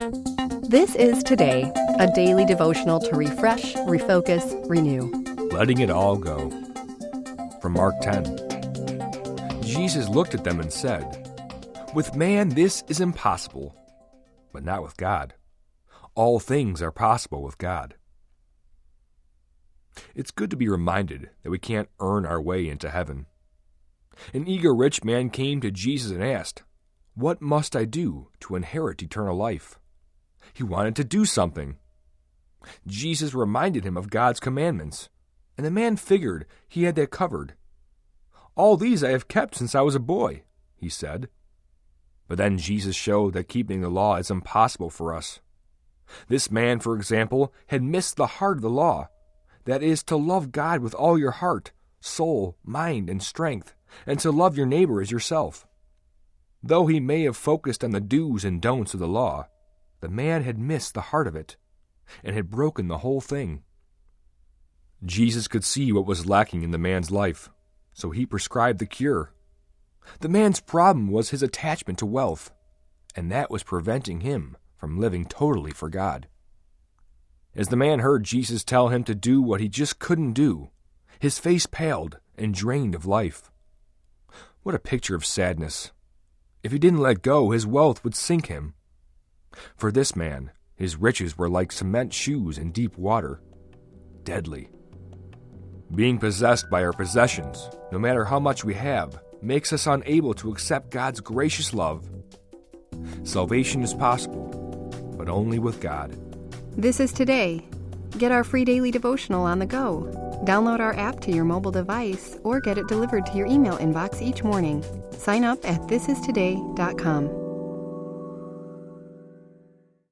This is Today, a daily devotional to refresh, refocus, renew. Letting it all go. From Mark 10. Jesus looked at them and said, "With man this is impossible, but not with God. All things are possible with God." It's good to be reminded that we can't earn our way into heaven. An eager rich man came to Jesus and asked, "What must I do to inherit eternal life?" He wanted to do something. Jesus reminded him of God's commandments, and the man figured he had that covered. "All these I have kept since I was a boy," he said. But then Jesus showed that keeping the law is impossible for us. This man, for example, had missed the heart of the law. That is, to love God with all your heart, soul, mind, and strength, and to love your neighbor as yourself. Though he may have focused on the do's and don'ts of the law, the man had missed the heart of it, and had broken the whole thing. Jesus could see what was lacking in the man's life, so he prescribed the cure. The man's problem was his attachment to wealth, and that was preventing him from living totally for God. As the man heard Jesus tell him to do what he just couldn't do, his face paled and drained of life. What a picture of sadness. If he didn't let go, his wealth would sink him. For this man, his riches were like cement shoes in deep water, deadly. Being possessed by our possessions, no matter how much we have, makes us unable to accept God's gracious love. Salvation is possible, but only with God. This is Today. Get our free daily devotional on the go. Download our app to your mobile device or get it delivered to your email inbox each morning. Sign up at thisistoday.com.